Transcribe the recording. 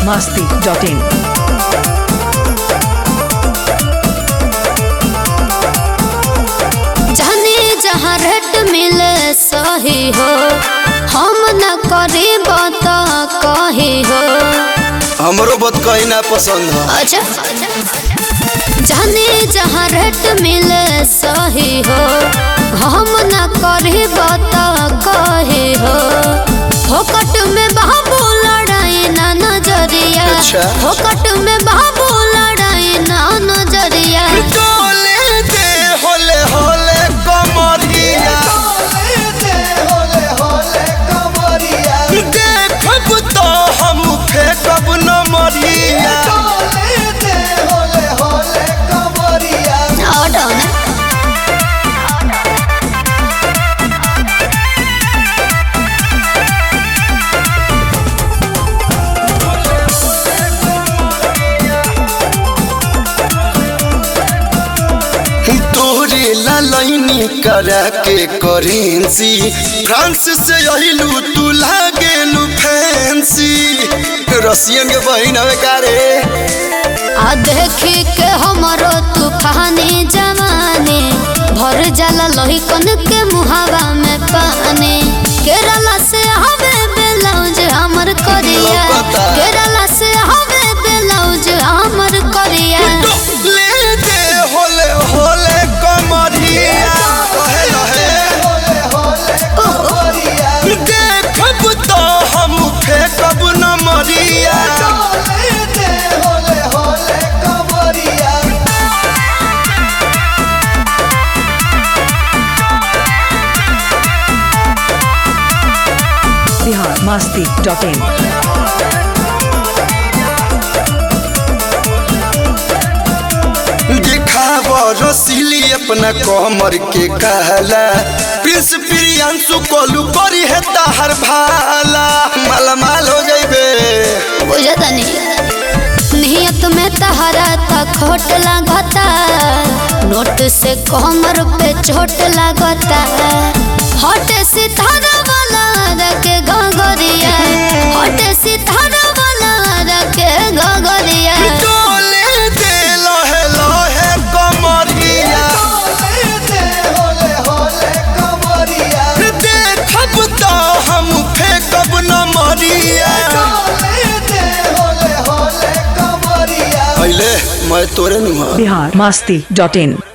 biharmasti.in जाने जहाँ rate मिले सही हो, हम न करी बात कही हो। हमरो बात कहीं ना पसंद है। अच्छा जाने जहाँ रेट मिले सही हो, हम न करी बात कही हो। फोकट में बाबू लड़ाई ना नजरिया, अच्छा। फोकट में बाबू लड़ाई ना नजरिया। डोले दे होले होले कमरिया, देखब तो हम फेंकब न मरिया। और डाउन है। तोरे लालनी करा के करेंसी, फ्रांस से अहिलू तू लागेलू फैंसी। रसियन के बहिन हवे कारे, आ देखी के हमरो तूफानी जवानी, भर जाला लोही कन के मुहावा में पानी। केरला से हवे ब्लाउज हमर करिया, लपता। केरला से हवे ब्लाउज हमर करिया। ले दे होले होले कमरिया, कहे लहे देखब तो हम फेंकब न मरिया। biharmasti.in दिखाव रसीली अपना कमर के कहला, प्रिंस प्रियांशु कोलू करी है ताहर भाला। मालामाल हो जाइबे, बुझता नहीं नियत में तहरा था खोट लागता, नोट से कमर पे चोट लागता। हट सितारा वाला रखे गगरिया, हट सितारा वाला रखे गगरिया। डोले दे लहे लहे कमरिया, देखब तो हम फेंकब न मरिया। पहले मैं तोरे नुहा biharmasti.in